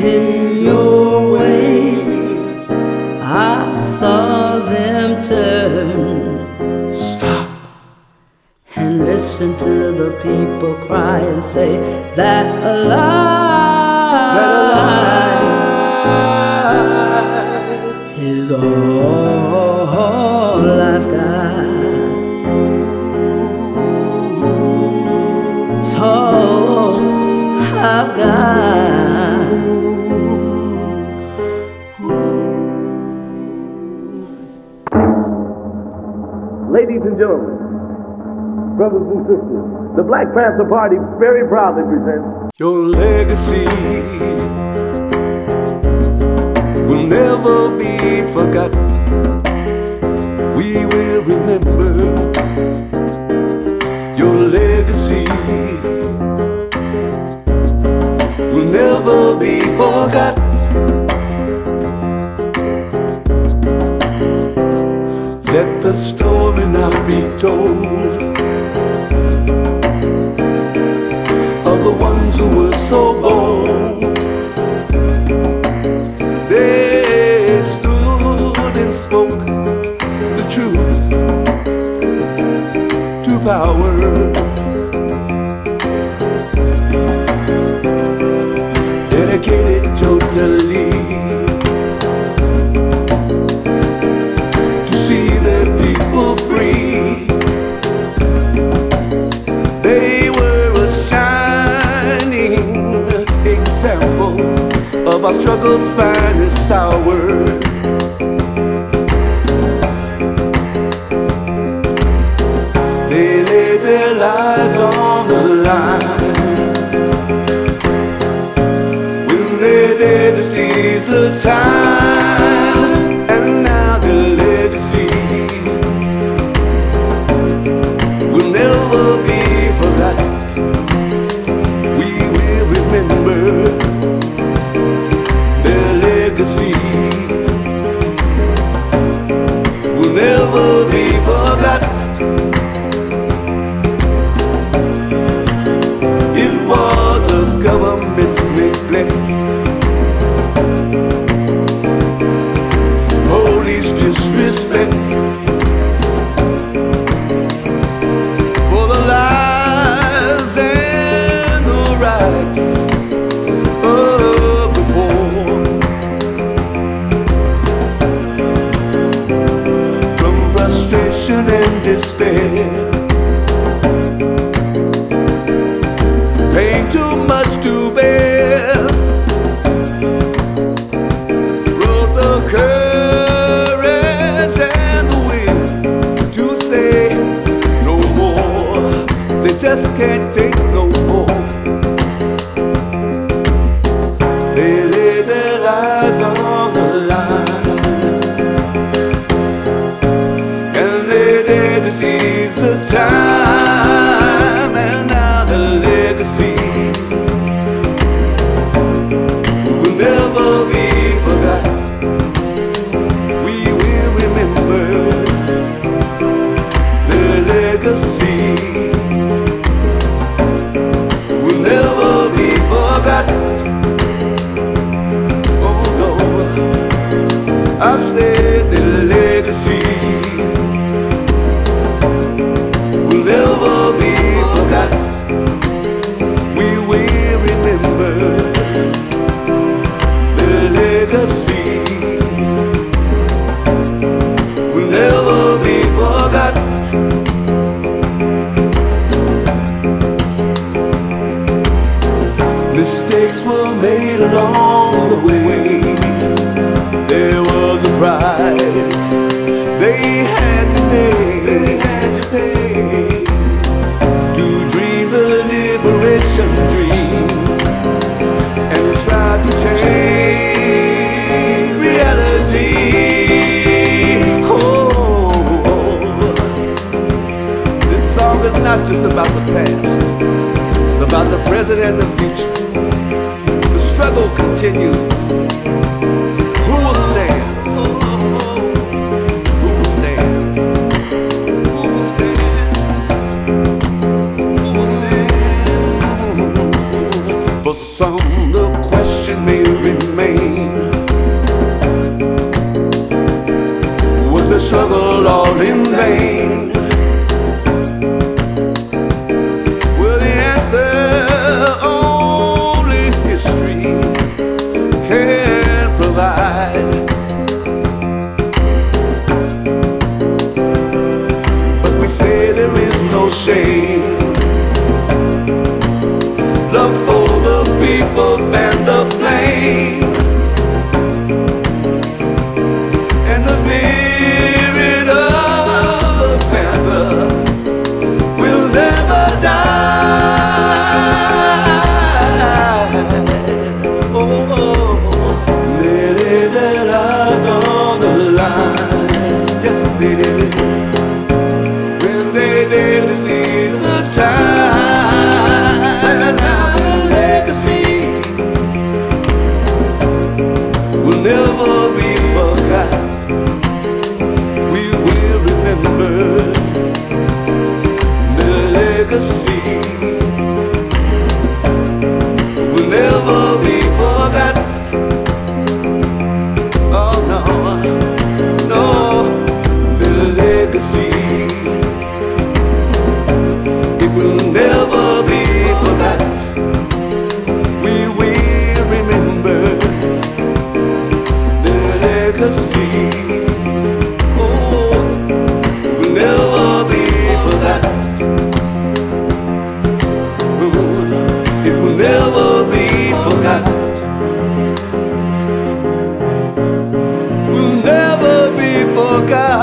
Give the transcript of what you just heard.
in your way. I saw them turn, stop, and listen to the people cry and say that alive is all I've got. It's all I've got. Ladies and gentlemen, brothers and sisters, the Black Panther Party very proudly presents your legacy will never be forgotten. We will remember your legacy will never be forgotten. Let the story now be told of the ones who were so bold. They stood and spoke the truth to power. Dedicated totally to see their people free. They were a shining example of our struggle's finest hour. They laid their lives on the line when they dared to seize the time, and now their legacy will never be forgotten. We will remember their legacy will never be forgotten. It was the government's neglect, police disrespect for the lives and the rights of the poor. From frustration and despair, pain too much to bear, rose the courage and the will to say no more. They just can't take no more. They lay their lives on the line, and they dared to seize the time, and now the legacy will never be forgotten. We will remember their legacy will never be forgotten. Oh no, I said the legacy will never be forgotten. We will remember the legacy will never be forgotten. Mistakes were made along the way. There was a price they had to pay. To dream the liberation dream and try to change reality. Oh, this song is not just about the past, it's about the present and the future. The struggle continues. Who will stand? Who will stand? Who will stand? Who will stand? For some, the question may remain, will fan the flame, and the spirit of the panther will never die. Oh, lady, their lives on the line. Yes, they did. When they did seize the time, and now the legacy will never be forgot. We will remember the legacy will never be forgot. Oh no, no, the legacy, it will never be forgot. We will remember the legacy. Oh, will never be forgot. It will never be forgot. Will never be forgot.